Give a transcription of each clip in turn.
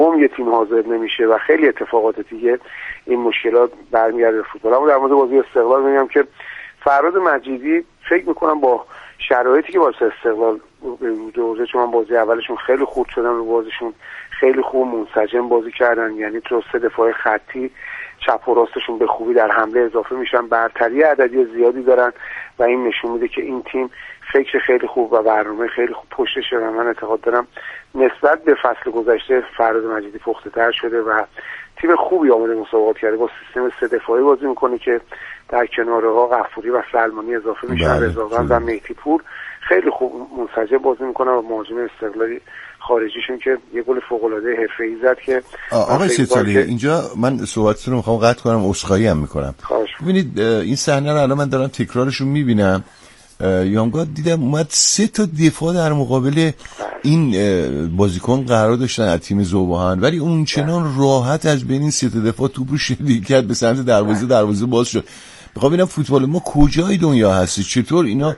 یه تیم حاضر نمیشه و خیلی اتفاقات دیگه این مشکلات برمیگرده به فوتبال. اما در مورد بازی استقلال میگم که فراد مجیدی فکر میکنم با شرایطی که واسه استقلال به وجود آورده، چون بازی اولشون خیلی خورد شدن رو بازیشون، خیلی خوب منسجم بازی کردن، یعنی تو 3 دفاع خطی چپ و راستشون به خوبی در حمله اضافه میشن، برتری عددی زیادی دارن و این نشون میده که این تیم فکر خیلی خوب و برنامه خیلی خوب پشتشه و من اعتقاد دارم نسبت به فصل گذشته فراد مجیدی پخته تر شده و تیم خوبی آماده مسابقات کرده. با سیستم 3 دفاعی بازی میکنه که در کنارها غفوری و سلمانی اضافه میشن، رضاوند و مهدی پور خیلی خوب منسجم بازی میکنن و مهاجم استقلالی خارجیشون که یه گل فوق العاده حرفه‌ای زد که آقای سیدسالی اینجا من صحبتتون رو میخوام قطع کنم، عذرخواهی هم میکنم. ببینید این صحنه رو الان من دارم تکرارشو میبینم. یانگا دیدم اومد 3 تا دفاع در مقابل این بازیکن قرار داشتن از تیم ذوب‌آهن، ولی اون چنان راحت از بین این 3 تا دفاع توپ رو شلیک کرد به سمت دروازه باز شد. میخوام ببینم فوتبال ما کجای دنیا هستی، چطور اینا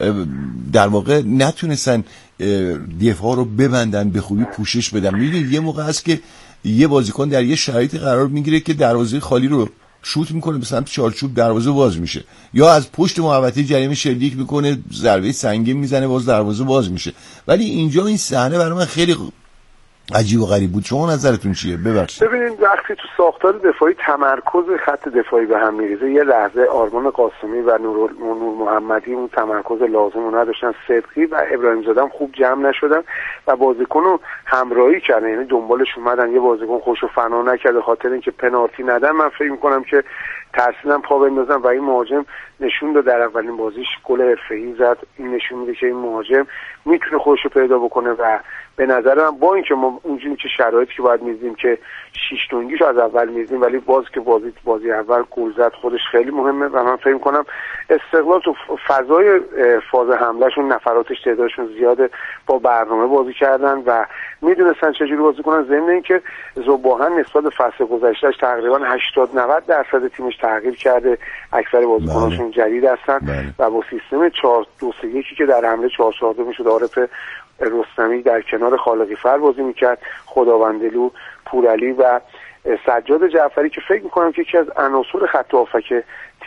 در واقع نتونستن دفاع رو ببندن، به خوبی پوشش بدن. میدونید یه موقع هست که یه بازیکن در یه شرایطی قرار میگیره که دروازه خالی رو شوت میکنه به سمت چارچوب، دروازه باز میشه، یا از پشت محوطه جریمه شلیک میکنه، ضربه سنگین میزنه، باز دروازه باز میشه. ولی اینجا این صحنه برای من خیلی عجیب و غریب بود. شما نظرتون چیه؟ ببخشید. ببینید وقتی تو ساختار دفاعی تمرکز خط دفاعی به هم میریزه، یه لحظه آرمان قاسمی و نور محمدی اون تمرکز لازم رو نداشتن، صدقی و ابراهیم زاده هم خوب جمع نشدن و بازیکن رو همراهی کردن، یعنی دنبالش اومدن. یه بازیکن خوشو فنا نکرد خاطر اینکه پنالتی ندن. من فکر می‌کنم که ترسیدن پا بندازن و این مهاجم نشون داد در اولین بازیش گل حرفه‌ای زد. این نشون میده که این مهاجم میتونه خودشو پیدا بکنه و به نظر من با اینکه ما اونجوری که شرایطی که باید می‌دیدیم که 6 تونگیش از اول می‌دیدیم، ولی باز که بازی اول گل زد خودش خیلی مهمه و من فکر می‌کنم استقلال تو فضای فاز حملهشون نفراتش تعدادشون زیاده، با برنامه بازی کردن و میدونستن چجوری بازی کنن. ضمن اینکه ذوب‌آهن نسبت به فصل گذشتهش تقریبا 80-90% تیمش تغییر کرده، اکثر بازیکناشون جدید هستن و با سیستم 4-2-3-1 که در حمله 4-4-2 میشد، عارف رستمی در کنار خالقی فر بازی میکرد، خداوندلو، پورعلی و سجاد جعفری که فکر میکنم که یکی از عناصر خط هافک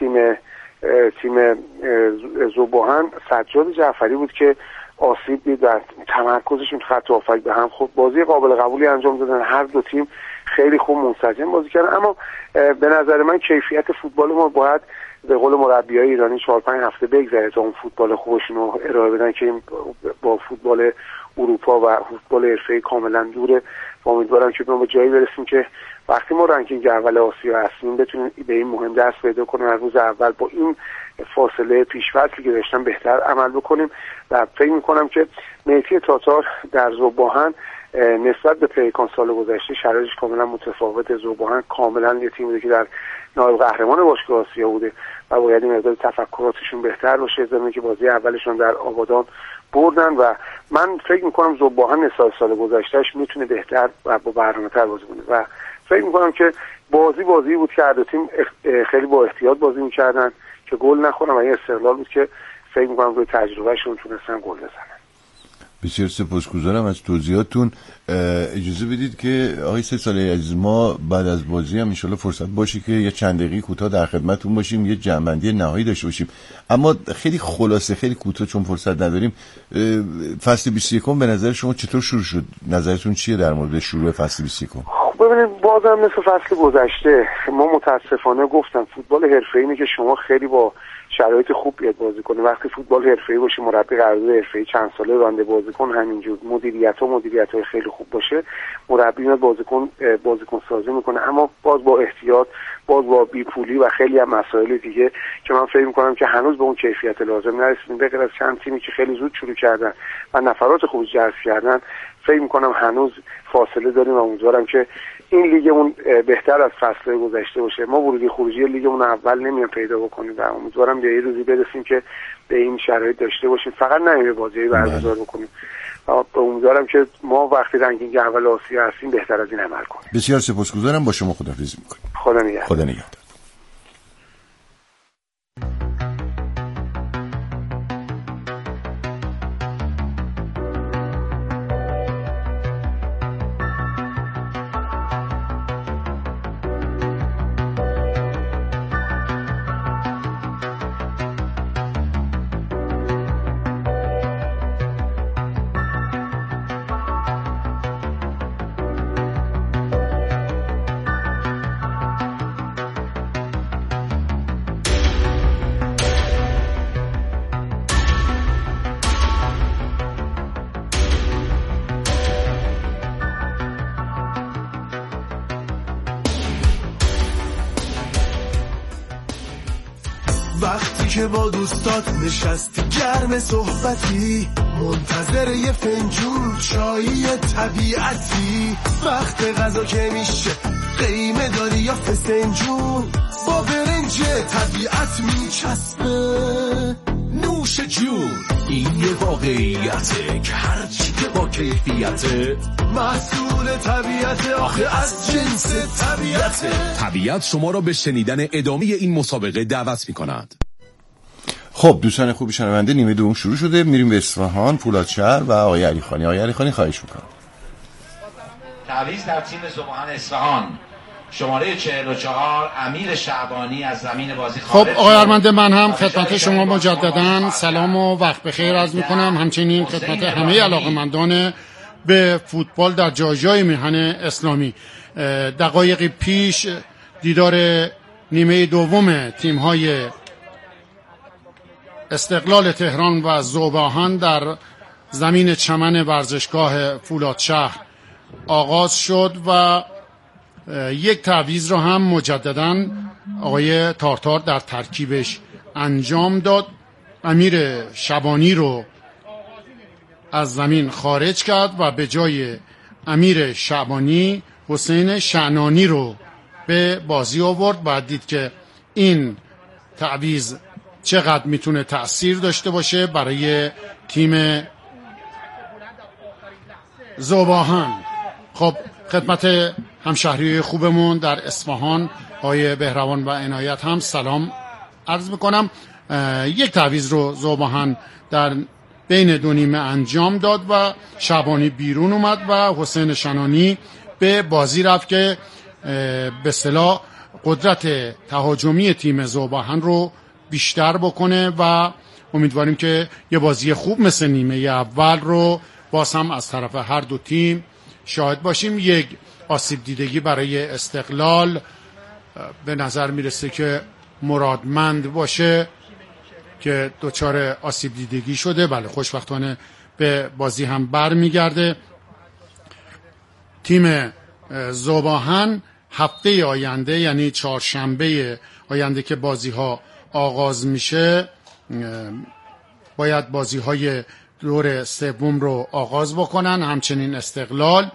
تیم ذوب‌آهن سجاد جعفری بود که آسیب دید و تمرکزشون خط هافک به هم. خب بازی قابل قبولی انجام دادن، هر دو تیم خیلی خوب منسجم بازی کردن، اما به نظر من کیفیت فوتبال ما باید به قول مربیای ایرانی 4-5 هفته بگذره تا اون فوتبال خوبشون رو ارائه بدن که با فوتبال اروپا و فوتبال حرفه‌ای کاملا دوره. امیدوارم که ما به جایی برسیم که وقتی ما رنکینگ اول آسیا هستیم بتونیم به این مهم دست پیدا کنیم، از روز اول با این فاصله پیش‌فصلی که داشتن بهتر عمل بکنیم و فکر می‌کنم که مهدی تاتار در ذوب‌آهن نسبت به پیکان سال گذشته شرایطش کاملا متفاوته. ذوب‌آهن کاملا یه تیمی که در نایب قهرمان باشگاه آسیا بوده و باید این مقدار تفکراتشون بهتر باشه، زمین که بازی اولشون در آبادان بردن و من فکر میکنم ذوب‌آهن نسبت سال گذشتهش میتونه بهتر و با برنامه‌تر بازی کنه و فکر میکنم که بازی بود که هر دو تیم خیلی با احتیاط بازی میکردن که گل نخورن و این استقلال بود که فکر میکنم روی تجربهشون تونستن گل بزنن. بسیار سپاسگزارم از توضیحاتتون. اجازه بدید که آقای سیدسالی عزیز ما بعد از بازی هم انشالله فرصت باشه که یه چند دقیقه کوتاه در خدمتتون باشیم، یه جمع‌بندی نهایی داشته باشیم، اما خیلی خلاصه خیلی کوتاه چون فرصت نداریم. فصل 21 به نظر شما چطور شروع شد؟ نظرتون چیه در مورد شروع فصل 21؟ ببینید بازم مثل فصل گذشته ما متاسفانه گفتم فوتبال حرفه‌ای اینه که شما خیلی با شرایط خوب بیاد بازی کنه. وقتی فوتبال حرفه‌ای باشه، مربی قرارداد حرفه‌ای چند ساله رانده بازیکن همینجور، مدیریت‌های خیلی خوب باشه، مربی میاد بازیکن سازی میکنه، اما باز با احتیاط، باز با بیپولی و خیلی هم مسائل دیگه که من فکر میکنم که هنوز به اون کیفیت لازم نرسیدیم. به غیر از چند تیمی که خیلی زود شروع کردن و نفرات خوبی جذب کردن، فکر میکنم هنوز فاصله داریم و امیدوارم که این لیگمون بهتر از فصل گذشته باشه. ما ورودی خروجی لیگمون اول نمیام پیدا بکنیم و امیدوارم به یه روزی برسیم که به این شرایط داشته باشیم، فقط نمیشه بازی برگزار بکنیم. امیدوارم که ما وقتی رنکینگ اول آسیا هستیم بهتر از این عمل کنیم. بسیار سپاسگزارم. با شما خداحافظی می‌کنم. خدا نگهدار. خدا نگهدار. وقتی که با دوستات نشستی گرم صحبتی، منتظر یه فنجون چایی طبیعتی، وقت غذا که میشه قیمه داری یا فسنجون، با برنج طبیعت میچسبه نوش جون. این یه واقعیته که هرچی که با کیفیته محصول طبیعت، آخه از جنس طبیعته. طبیعت شما را به شنیدن ادامه این مسابقه دعوت می‌کند. خب دوستان خوب شنونده، نیمه دوم شروع شده. میریم به اصفهان، پولادشهر و آقای علیخانی. آقای علیخانی خواهش می‌کنم. تعویض در تیم ذوباهن اصفهان شماره 44 امیر شعبانی از زمین بازی خارج. خب آقای ارمنده، من هم خدمت شما مجددا سلام و وقت بخیر عرض می‌کنم، همچنین خدمت همه علاقه‌مندان به فوتبال در جای میهن اسلامی. دقایقی پیش دیدار نیمه دوم تیم‌های استقلال تهران و ذوباهن در زمین چمن ورزشگاه فولادشهر آغاز شد و یک تعویض رو هم مجددا آقای تارتار در ترکیبش انجام داد. امیر شعبانی رو از زمین خارج کرد و به جای امیر شعبانی حسین شعنانی رو به بازی آورد. باید دید که این تعویض چقدر میتونه تأثیر داشته باشه برای تیم ذوباهن. خب خدمت همشهری خوبمون در اصفهان آقای بهروان و عنایت هم سلام عرض میکنم. یک تعویض رو ذوباهن در بین دو نیمه انجام داد و شعبانی بیرون اومد و حسین شنانی به بازی رفت که به اصطلاح قدرت تهاجمی تیم ذوباهن رو بیشتر بکنه و امیدواریم که یه بازی خوب مثل نیمه اول رو باز هم از طرف هر دو تیم شاهد باشیم. یک آسیب دیدگی برای استقلال به نظر میرسه که مرادمند باشه که دچار آسیب دیدگی شده. بله خوشبختانه به بازی هم بر میگرده. تیم ذوباهن هفته آینده یعنی چهارشنبه آینده که بازی ها آغاز میشه باید بازی های دور سوم رو آغاز بکنن. همچنین استقلال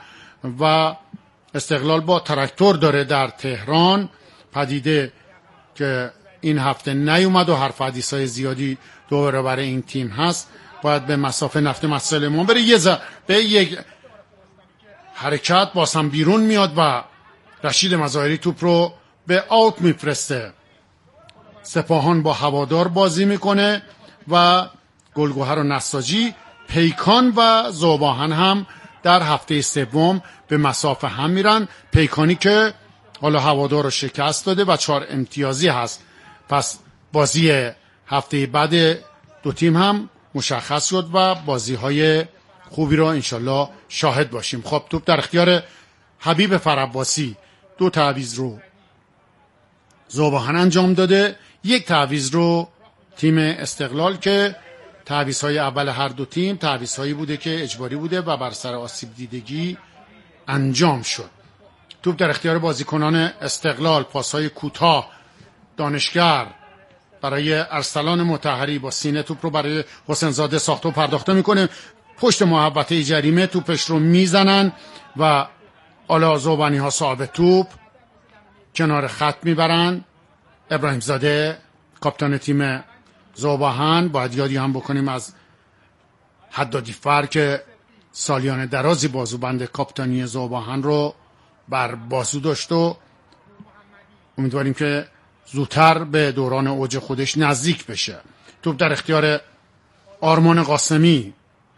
با تراکتور داره در تهران پدیده که این هفته نیومد و حرف حدیثای زیادی دوباره برای این تیم هست. باید به مسافه نفت مسلمان بره. به یک حرکت باز هم بیرون میاد و رشید مظاهری توپ رو به آوت میفرسته. سپاهان با هوادار بازی میکنه و گلگهر و نساجی، پیکان و ذوباهن هم در هفته سوم به مسافه هم میرن. پیکانی که حالا هوادار رو شکست داده و 4 امتیازی هست، پس بازی هفته بعد دو تیم هم مشخص شد و بازی های خوبی رو انشالله شاهد باشیم. خب توپ در اختیار حبیب فرعباسی. 2 تعویض رو ذوباهن انجام داده، 1 تعویض رو تیم استقلال که تعویض‌های اول هر دو تیم تعویض‌هایی بوده که اجباری بوده و بر سر آسیب دیدگی انجام شد. توپ در اختیار بازیکنان استقلال. پاس‌های کوتاه دانشگر برای ارسلان مطهری با سینه توپ رو برای حسین زاده ساخته و پرداخته میکنه. پشت محوطه جریمه توپش رو میزنن و آلا ذوبانی ها صاحب توپ کنار خط میبرن. ابراهیم زاده کاپیتان تیم ذوباهن، باید یادی هم بکنیم از حدادی فر که سالیان درازی بازوبند کاپیتانی ذوباهن رو بر بازو داشت و امیدواریم که زودتر به دوران اوج خودش نزدیک بشه. توپ در اختیار آرمان قاسمی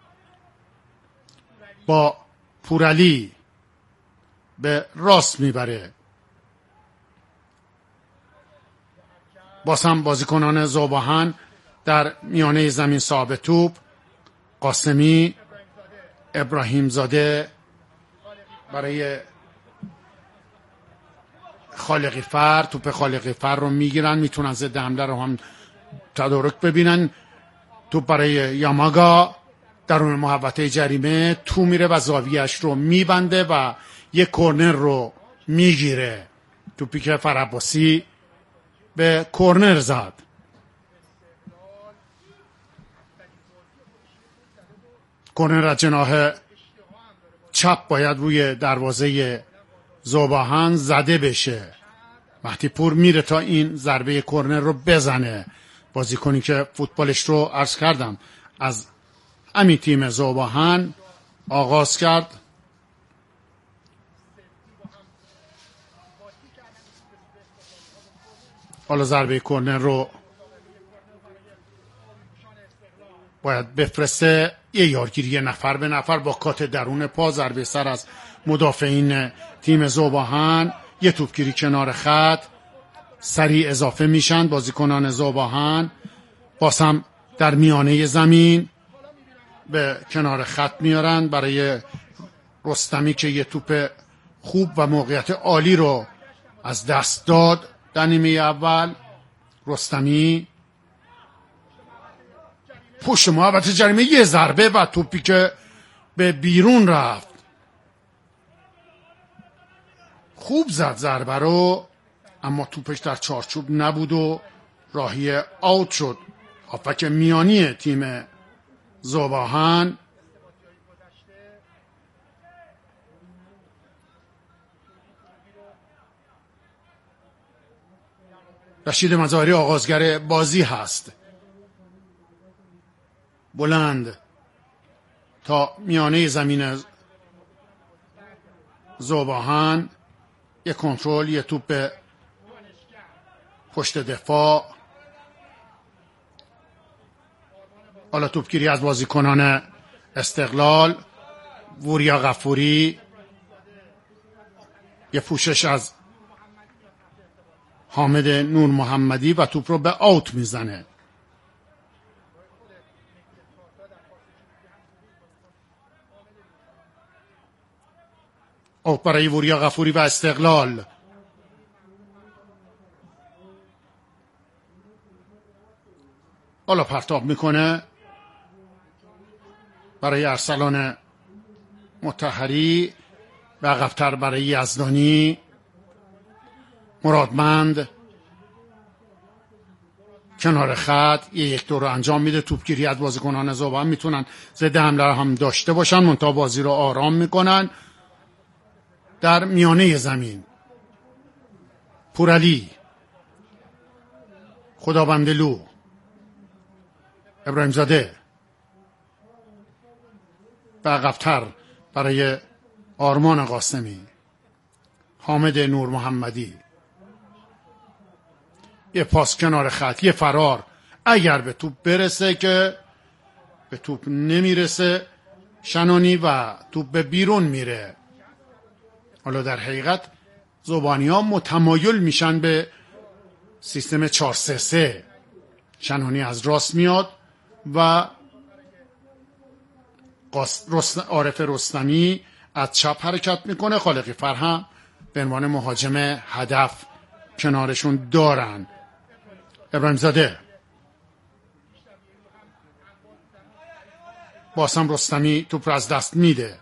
با پورعلی به راست میبره. باز هم بازیکنان ذوباهن در میانه زمین صاحب توپ. قاسمی، ابراهیم زاده برای خالقی فر. توپ خالقی فر رو میگیرن، میتونن ضد حمله رو هم تدارک ببینن. توپ برای یاماگا درون محوطه جریمه تو میره و زاویه‌اش رو میبنده و یک کورنر رو میگیره. توپی که فرعباسی به کورنر زد. کرنر از جناح چپ باید روی دروازه ذوباهن زده بشه. مهدی پور میره تا این ضربه کرنر رو بزنه. بازیکنی که فوتبالش رو عرض کردم از همین تیم ذوباهن آغاز کرد. حالا ضربه کرنر رو باید بفرسته. یه یارگیری نفر به نفر با کات درون پا، ضربه سر از مدافعین تیم ذوباهن. یه توپگیری کنار خط، سریع اضافه میشن بازیکنان ذوباهن. باز هم در میانه زمین به کنار خط میارن برای رستمی که یه توپ خوب و موقعیت عالی رو از دست داد در نیمه اول. رستمی پشت محوطه جریمه، یه ضربه و توپی که به بیرون رفت. خوب زد ضربه رو، اما توپش در چارچوب نبود و راهی آوت شد. هافبک میانی تیم ذوباهن رشید مظاهری آغازگر بازی هست. بلند تا میانه زمین ذوباهن، یک کنترل، یک توپ پشت دفاع. حالا توپگیری از بازیکنان استقلال. وریا غفوری، یه پوشش از حامد نور محمدی و توپ رو به آوت میزنه. آوت برای وریا غفوری و استقلال. حالا پرتاب میکنه برای ارسلان مطهری و عقب‌تر برای یزدانی. مرادمند کنار خط یک دور رو انجام میده. توپگیری از بازیکنان ذوباهن میتونن ضد حمله هم داشته باشن، منتها بازی رو آرام میکنن. در میانه زمین پورعلی، خدابندلو، ابراهیم زاده و عقب‌تر برای آرمان قاسمی، حامد نور محمدی. یه پاس کنار خط، یه فرار اگر به توپ برسه، که به توپ نمیرسه شنانی و توپ به بیرون میره. حالا در حقیقت ذوبانی‌ها متمایل میشن به سیستم 4-3-3. شنانی از راست میاد و عارف رستمی از چپ حرکت میکنه. خالقی فرهم به عنوان مهاجم هدف کنارشون دارن. ابراهیم زاده، باسم رستمی توپ رو از دست میده.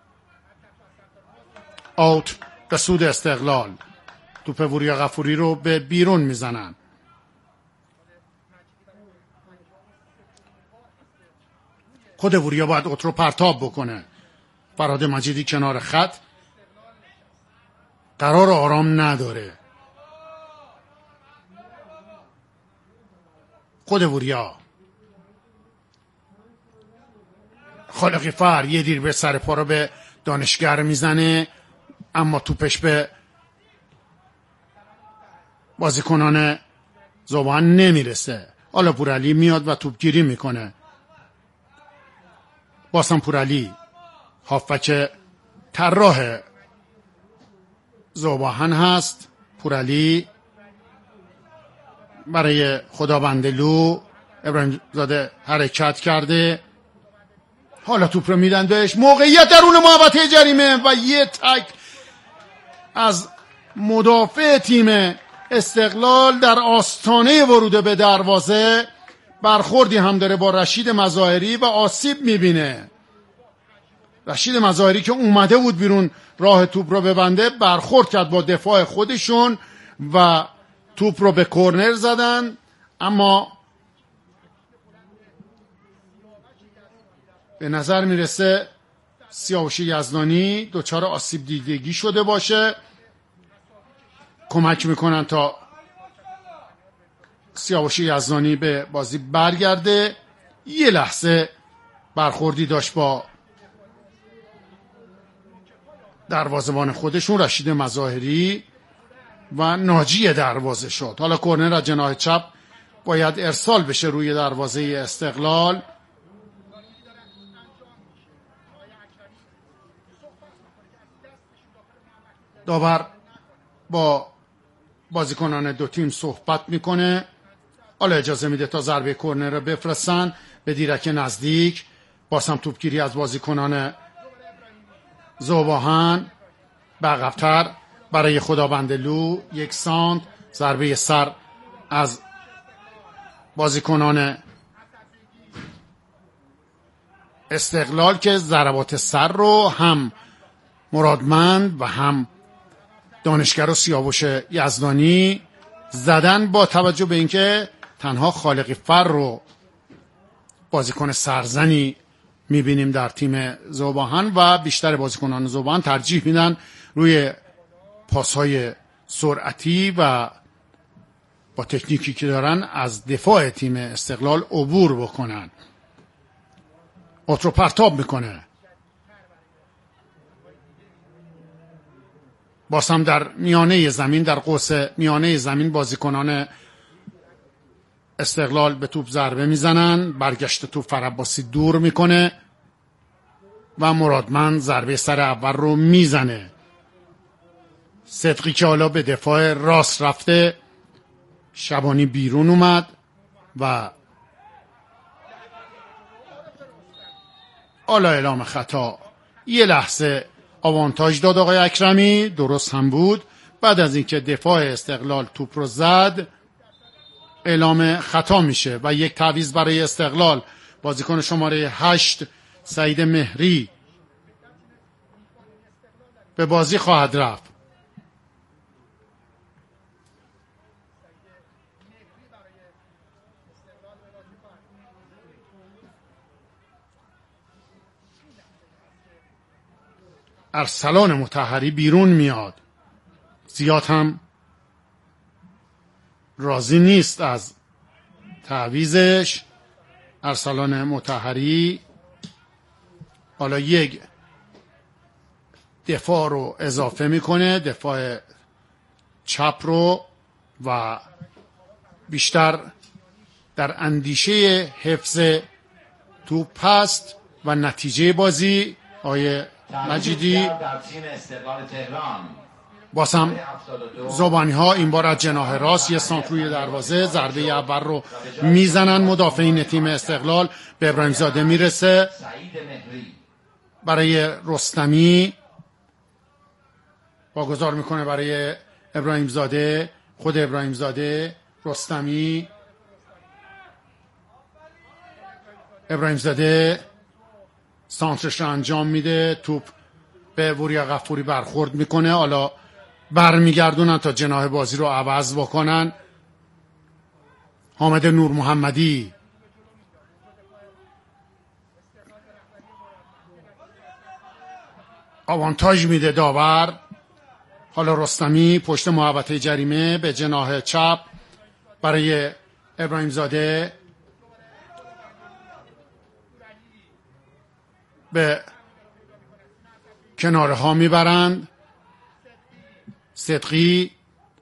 آوت به سود استقلال. توپ وریا غفوری رو به بیرون میزنن. خود وریا باید اوت رو پرتاب بکنه. فرهاد مجیدی کنار خط قرار آرام نداره. خود وریا، خالقی فر یه دیر به سر پا رو به دانشگر میزنه، اما توپش به بازیکنان ذوباهن نمیرسه. حالا پورعلی میاد و توپگیری میکنه. باسم پورعلی، هافبک طراح ذوباهن هست. پورعلی برای خدابندلو، ابراهیم زاده حرکت کرده. حالا توپ رو میدن بهش، موقعیت درون محوطه جریمه و یه تک از مدافع تیم استقلال در آستانه ورود به دروازه. برخوردی هم داره با رشید مظاهری و آسیب میبینه. رشید مظاهری که اومده بود بیرون راه توپ رو ببنده، برخورد کرد با دفاع خودشون و توپ رو به کرنر زدن. اما به نظر میرسه سیاوش یزدانی دچار آسیب دیدگی شده باشه. کمک میکنن تا سیاوش یزدانی به بازی برگرده. یه لحظه برخوردی داشت با دروازه‌بان خودشون رشید مظاهری و ناجی دروازه شد. حالا کرنر از جناح چپ باید ارسال بشه روی دروازه استقلال. داور با بازیکنان دو تیم صحبت میکنه. حالا اجازه میده تا ضربه کرنر رو بفرستن به دیرک نزدیک. باز هم توپگیری از بازیکنان ذوب‌آهن به عقب‌تر برای خدابندلو. 1 سانت ضربه سر از بازیکنان استقلال که ضربات سر رو هم مرادمند و هم دانشگر و سیاوش یزدانی زدن، با توجه به اینکه تنها خالقی فر رو بازیکن سرزنی میبینیم در تیم ذوب‌آهن و بیشتر بازیکنان ذوب‌آهن ترجیح میدن روی پاسهای سرعتی و با تکنیکی که دارن از دفاع تیم استقلال عبور بکنن. اوترو پرتاب میکنه. باز هم در میانه زمین، در قوس میانه زمین بازیکنان استقلال به توپ ضربه میزنن. برگشت توپ فرعباسی دور میکنه و مرادمند ضربه سر اول رو میزنه. صدقی که حالا به دفاع راست رفته، شبانی بیرون اومد و حالا اعلام خطا. یه لحظه آوانتاژ داد آقای اکرمی، درست هم بود. بعد از اینکه دفاع استقلال توپ رو زد اعلام خطا میشه و یک تعویض برای استقلال. بازیکن شماره 8 سعید مهری به بازی خواهد رفت. ارسلان مطهری بیرون میاد. زیاد هم راضی نیست از تعویضش. ارسلان مطهری حالا یک دفاع رو اضافه میکنه، دفاع چپ رو، و بیشتر در اندیشه حفظ توپ هست و نتیجه بازی. آیه مجیدی باسم زبانی ها این بار از جناح راست 1 سانت روی دروازه ضربه اول رو میزنن. مدافعین تیم استقلال به ابراهیم زاده میرسه برای رستمی، واگذار میکنه برای ابراهیم زاده. خود ابراهیم زاده، رستمی، ابراهیم زاده سانترش رو انجام میده. توپ به وریا غفوری برخورد میکنه. حالا برمیگردونن تا جناح بازی رو عوض بکنن. حامد نور محمدی آوانتاژ میده داور. حالا رستمی پشت محوطه جریمه به جناح چپ برای ابراهیم زاده، به کناره ها میبرند. صدقی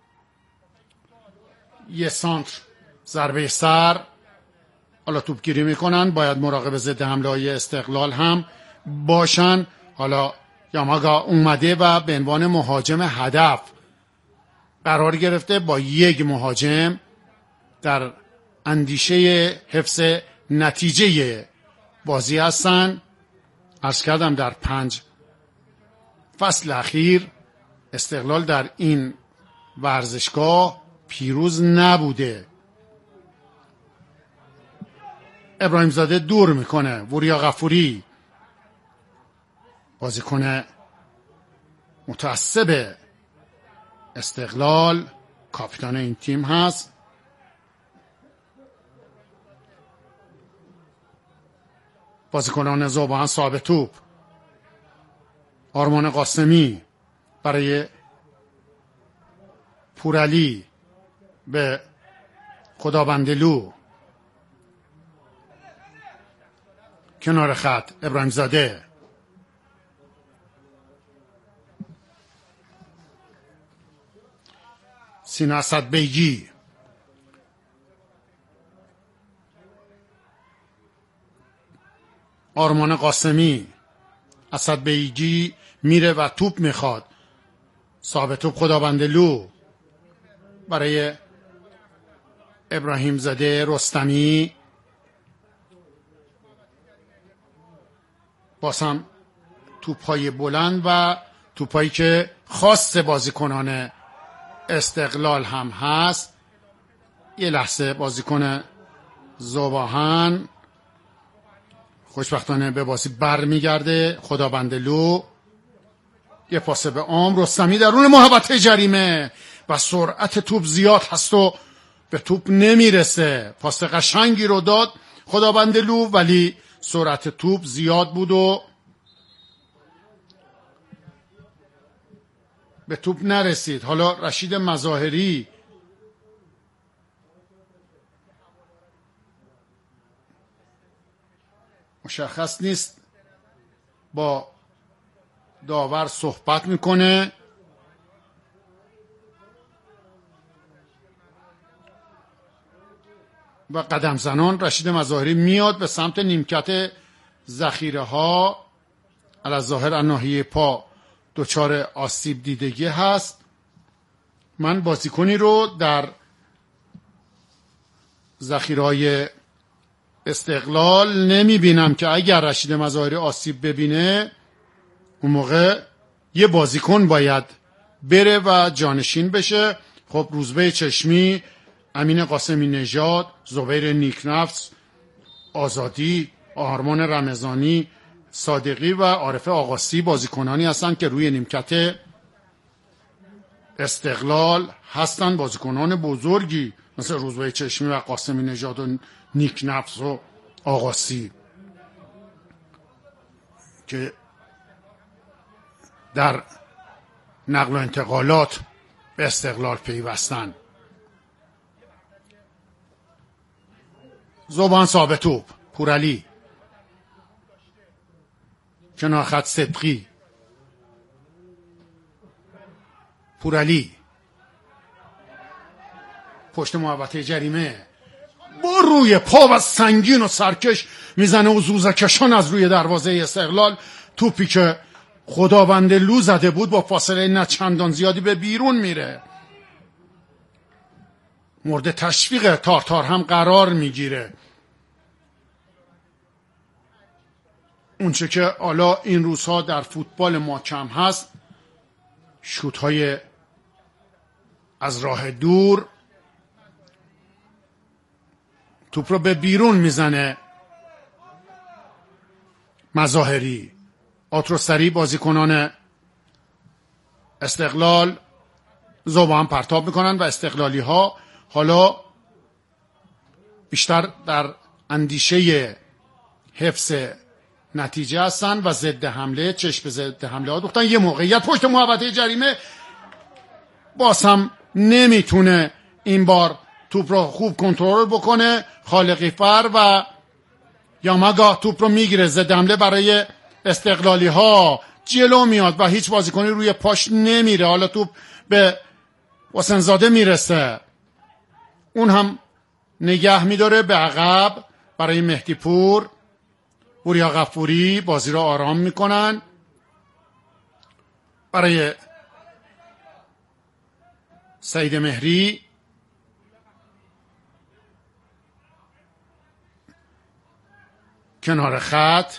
1 سانتر ضربه سر. حالا توپگیری میکنن. باید مراقب ضد حمله های استقلال هم باشن. حالا یاماگا اومده و به عنوان مهاجم هدف قرار گرفته. با 1 مهاجم در اندیشه حفظ نتیجه بازی هستن. عرض کردم در 5 فصل اخیر استقلال در این ورزشگاه پیروز نبوده. ابراهیم زاده دور میکنه. وریا غفوری بازیکن متعصب استقلال، کاپیتان این تیم هست. بازیکنان ذوبان صاحب توپ. آرمان قاسمی برای پورعلی به خدابندلو. کنار خط ابراهیم زاده. سینا اسدبیگی. آرمان قاسمی. اسدبیگی میره و توپ میخواد. صاحب توپ خدابندلو برای ابراهیم زاده رستمی. بازم توپ‌های بلند و توپ‌هایی که خاص بازیکنان استقلال هم هست. یه لحظه بازیکن ذوبان خوشبختانه به بازی بر میگرده. خدابندلو یه پاس به عمر. رستمی درون محوطه جریمه و سرعت توپ زیاد هست و به توپ نمیرسه. پاس قشنگی رو داد خدابندلو ولی سرعت توپ زیاد بود و به توپ نرسید. حالا رشید مظاهری مشخص نیست با داور صحبت میکنه. و قدم زنان رشید مظاهری میاد به سمت نیمکت ذخیره ها. علی‌الظاهر از ناحیه پا دچار آسیب دیدگی هست. من بازیکنی رو در ذخیره‌های استقلال نمیبینم که اگر رشید مظاهری آسیب ببینه اون موقع یه بازیکن باید بره و جانشین بشه. خب روزبه چشمی، امین قاسمی نژاد، زبیر نیکنفس، آزادی، آرمان رمضانی، صادقی و عارف آقاسی بازیکنانی هستند که روی نیمکت استقلال هستند. بازیکنان بزرگی مثل روزبه چشمی و قاسمی نژاد و نیکنفس و آقاسی که در نقل و انتقالات به استقلال پیوستند. ذوبان صاحب توپ پورعلی. کنار خط صدقی. پورعلی پشت محوطه جریمه با روی پا و سنگین و سرکش میزنه و زوزکشان از روی دروازه استقلال. توپی که خدابندلو زده بود با فاصله نه چندان زیادی به بیرون میره. مورد تشویق تارتار هم قرار میگیره. اونچه که حالا این روزها در فوتبال ما کم هست، شوت‌های از راه دور. توپ رو به بیرون میزنه مظاهری. آتروسری بازیکنان استقلال ذوبان پرتاب میکنن و استقلالی ها حالا بیشتر در اندیشه حفظ نتیجه هستن و ضد حمله، چشم به ضد حمله ها دوختن. یه موقعیت پشت محوطه جریمه، باز هم نمیتونه این بار توپ رو خوب کنترل بکنه. خالقی فر و یاماگا توپ رو میگیره. ضد حمله برای استقلالی ها جلو میاد و هیچ بازیکنی روی پاش نمیره. حالا توپ به حسینزاده میرسه، اون هم نگه میداره به عقب برای مهدی پور. وریا غفوری بازی رو آرام میکنن برای سعید مهری. کنار خط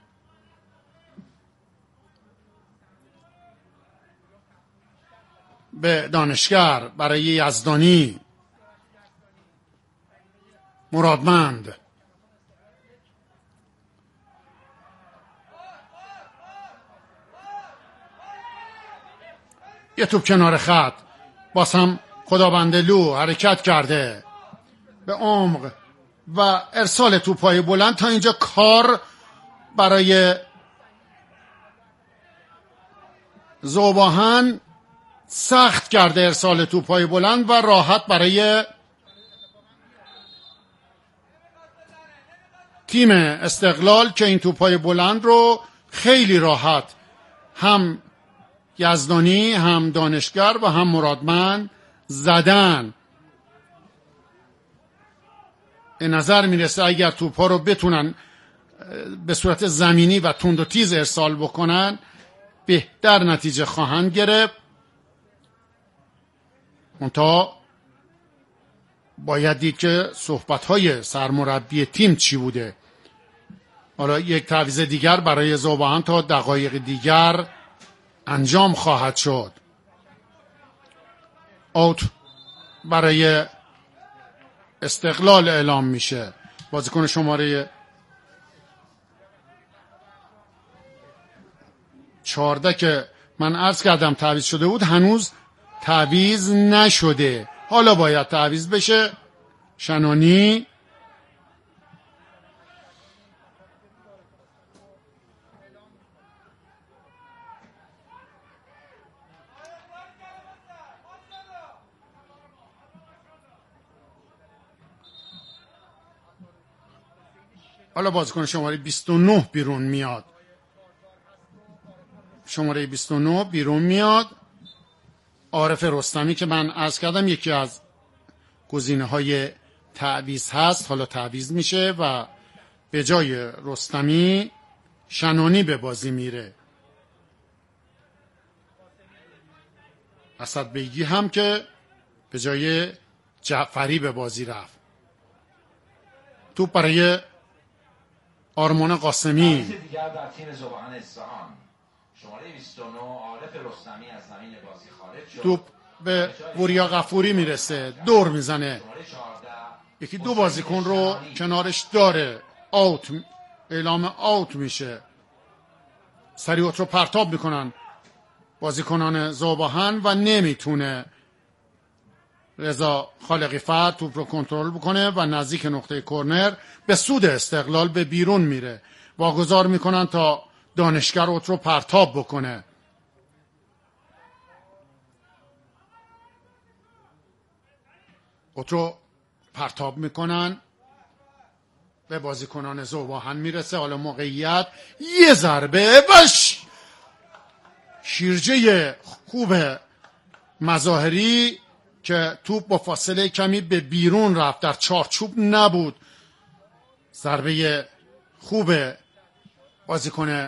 به دانشگر برای یزدانی. مرادمند یه توپ کنار خط، باز هم خدابندلو حرکت کرده به عمق و ارسال توپ‌های بلند. تا اینجا کار برای ذوباهن سخت کرده ارسال توپ‌های بلند و راحت برای تیم استقلال که این توپ‌های بلند رو خیلی راحت هم یزدانی هم دانشگر و هم مرادمند زدن. به نظر میرسه اگر توپ‌ها رو بتونن به صورت زمینی و تند و تیز ارسال بکنن بهتر نتیجه خواهند گرفت. منتها باید دید که صحبت‌های سرمربی تیم چی بوده. حالا یک تعویض دیگر برای ذوباهن تا دقایق دیگر انجام خواهد شد. اوت برای استقلال اعلام میشه. بازیکن شماره 14 که من عرض کردم تعویض شده بود هنوز تعویض نشده، حالا باید تعویض بشه. شنانی حالا بازیکن شماره 29 بیرون میاد. شماره 29 بیرون میاد. عارف رستمی که من عرض کردم یکی از گزینه‌های تعویض هست، حالا تعویض میشه و به جای رستمی شنانی به بازی میره. اسدبیگی هم که به جای جعفری به بازی رفت. توپ برای آرمان قاسمی. دیگر در تیم ذوباهن اصفهان شماره 29 عارف رستمی از زمین بازی خارج شد. توپ به وریا غفوری میرسه، دور میزنه، یکی دو بازیکن رو کنارش داره، آوت، اعلام آوت میشه. سریعت رو پرتاب میکنن بازیکنان ذوباهن و نمیتونه رضا خالقی فرد توپ رو کنترل بکنه و نزدیک نقطه کرنر به سود استقلال به بیرون میره. واگذار میکنن تا دانشگر اوت رو پرتاب بکنه. اوت رو پرتاب میکنن به بازیکنان ذوباهن میرسه. حالا موقعیت یه ضربه و شیرجه خوب مظاهری که توپ با فاصله کمی به بیرون رفت، در چارچوب نبود. ضربه خوب بازیکن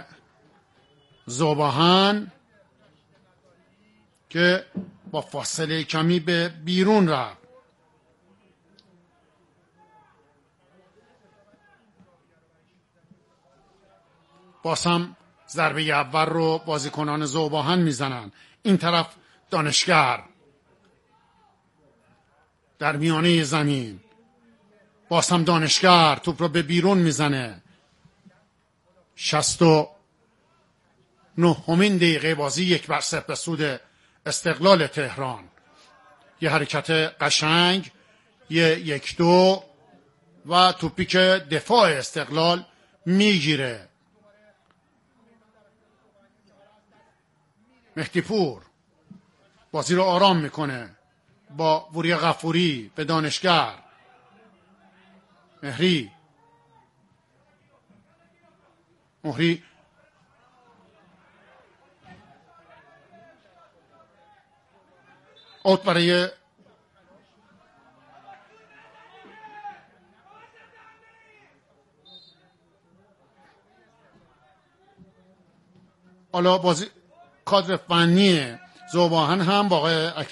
ذوباهن که با فاصله کمی به بیرون رفت. باز هم ضربه اول رو بازیکنان ذوباهن میزنن. این طرف دانشگر در میانه زمین، باز هم دانشگر توپ رو به بیرون میزنه. 69 دقیقه بازی 1-0 به سود استقلال تهران. یه حرکت قشنگ، یه 1-2 و توپی که دفاع استقلال میگیره. مهدی پور بازی رو آرام میکنه با وریا غفوری به دانشگر. مهری اوت برای حالا بازی کادر فنی ذوباهن هم با آقای